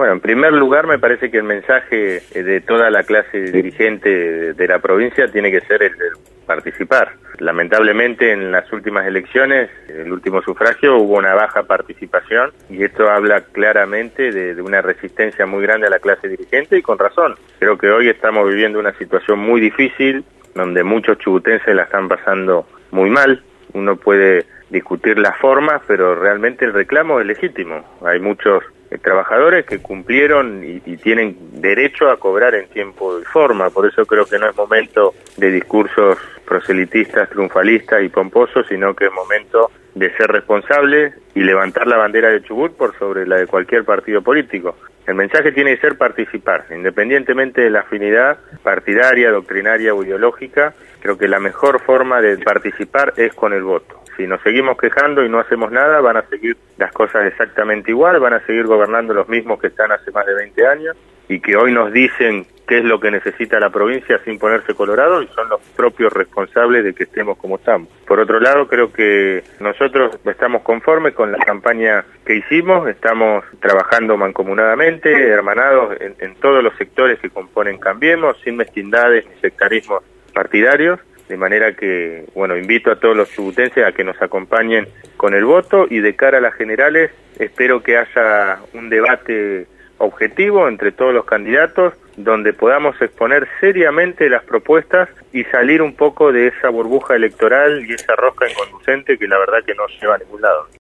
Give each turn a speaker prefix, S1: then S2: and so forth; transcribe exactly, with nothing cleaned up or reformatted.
S1: Bueno, en primer lugar me parece que el mensaje de toda la clase dirigente de la provincia tiene que ser el de participar. Lamentablemente en las últimas elecciones, el último sufragio, hubo una baja participación y esto habla claramente de, de una resistencia muy grande a la clase dirigente y con razón. Creo que hoy estamos viviendo una situación muy difícil donde muchos chubutenses la están pasando muy mal. Uno puede discutir las formas, pero realmente el reclamo es legítimo. Hay muchos eh, trabajadores que cumplieron y, y tienen derecho a cobrar en tiempo y forma. Por eso creo que no es momento de discursos proselitistas, triunfalistas y pomposos, sino que es momento de ser responsable y levantar la bandera de Chubut por sobre la de cualquier partido político. El mensaje tiene que ser participar, independientemente de la afinidad partidaria, doctrinaria o ideológica. Creo que la mejor forma de participar es con el voto. Si nos seguimos quejando y no hacemos nada, van a seguir las cosas exactamente igual, van a seguir gobernando los mismos que están hace más de veinte años y que hoy nos dicen qué es lo que necesita la provincia sin ponerse colorado y son los propios responsables de que estemos como estamos. Por otro lado, creo que nosotros estamos conformes con la campaña que hicimos, estamos trabajando mancomunadamente, hermanados en, en todos los sectores que componen Cambiemos, sin mezquindades ni sectarismos partidarios. De manera que, bueno, invito a todos los chubutenses a que nos acompañen con el voto y de cara a las generales espero que haya un debate objetivo entre todos los candidatos donde podamos exponer seriamente las propuestas y salir un poco de esa burbuja electoral y esa rosca inconducente que la verdad que no lleva a ningún lado.